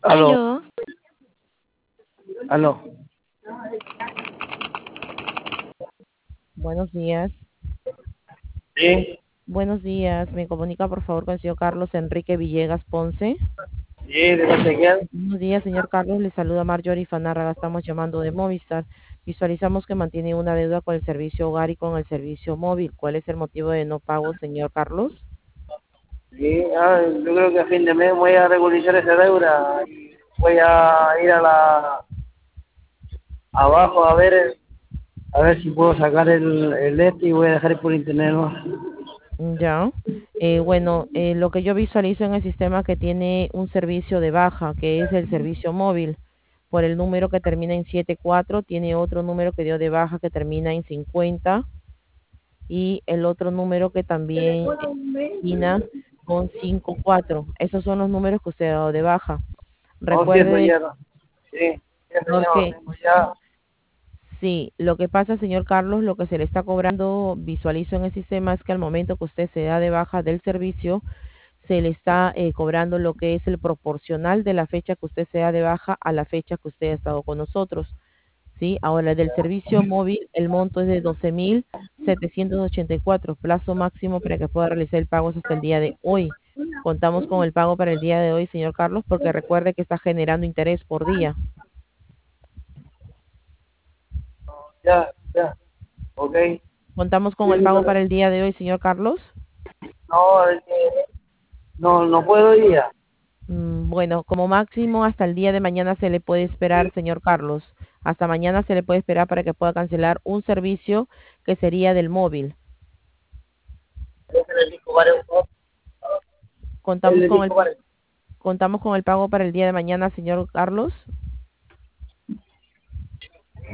Aló, Aló, aló. Buenos días. Sí, Buenos días. Me comunica por favor con el señor Carlos Enrique Villegas Ponce. sí, ¿de parte de quién? Buenos días, señor Carlos. Le saluda Marjorie Fanárraga. Estamos llamando de Movistar. Visualizamos que mantiene una deuda con el servicio hogar y con el servicio móvil. ¿Cuál es el motivo de no pago, señor Carlos? Sí, yo creo que a fin de mes voy a regularizar esa deuda y voy a ir abajo a ver si puedo sacar el este y voy a dejar por internet, ¿no? Ya. Bueno, lo que yo visualizo en el sistema que tiene un servicio de baja, que es el servicio móvil. Por el número que termina en 74, tiene otro número que dio de baja que termina en 50 y el otro número que también termina con 54. Esos son los números que usted ha dado de baja. No, sí, eso Recuerde ya, no. Sí, sí, señor, porque tengo ya. sí, lo que pasa, señor Carlos, lo que se le está cobrando, visualizo en el sistema, es que al momento que usted se da de baja del servicio, se le está cobrando lo que es el proporcional de la fecha que usted se da de baja a la fecha que usted ha estado con nosotros. ¿Sí? Ahora, del servicio móvil, el monto es de 12.784, plazo máximo para que pueda realizar el pago es hasta el día de hoy. Contamos con el pago para el día de hoy, señor Carlos, porque recuerde que está generando interés por día. Ya, ya, ok. Contamos Sí, con el pago para el día de hoy, señor Carlos. no, es que no puedo ir ya. Bueno, como máximo hasta el día de mañana se le puede esperar, señor Carlos. Hasta mañana se le puede esperar para que pueda cancelar un servicio que sería del móvil. Es que le dijo varios, él Contamos le con dijo el varios. Contamos con el pago para el día de mañana, señor Carlos.